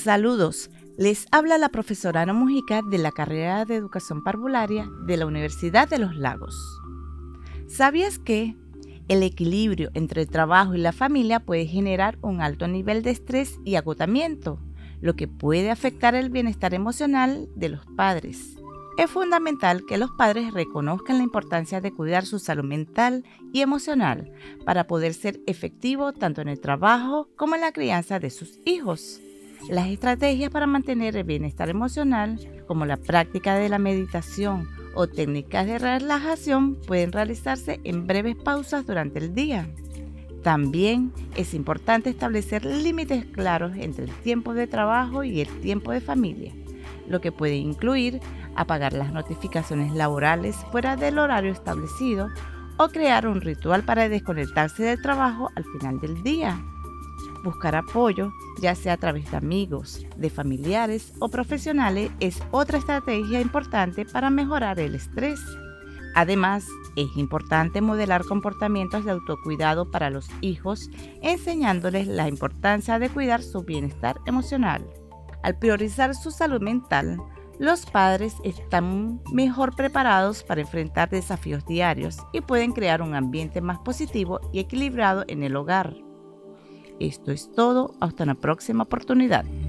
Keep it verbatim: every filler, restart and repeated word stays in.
Saludos, les habla la profesora Ana Mujica de la carrera de Educación Parvularia de la Universidad de los Lagos. ¿Sabías que el equilibrio entre el trabajo y la familia puede generar un alto nivel de estrés y agotamiento, lo que puede afectar el bienestar emocional de los padres? Es fundamental que los padres reconozcan la importancia de cuidar su salud mental y emocional para poder ser efectivos tanto en el trabajo como en la crianza de sus hijos. Las estrategias para mantener el bienestar emocional, como la práctica de la meditación o técnicas de relajación, pueden realizarse en breves pausas durante el día. También es importante establecer límites claros entre el tiempo de trabajo y el tiempo de familia, lo que puede incluir apagar las notificaciones laborales fuera del horario establecido o crear un ritual para desconectarse del trabajo al final del día. Buscar apoyo, ya sea a través de amigos, de familiares o profesionales, es otra estrategia importante para mejorar el estrés. Además, es importante modelar comportamientos de autocuidado para los hijos, enseñándoles la importancia de cuidar su bienestar emocional. Al priorizar su salud mental, los padres están mejor preparados para enfrentar desafíos diarios y pueden crear un ambiente más positivo y equilibrado en el hogar. Esto es todo, hasta una próxima oportunidad.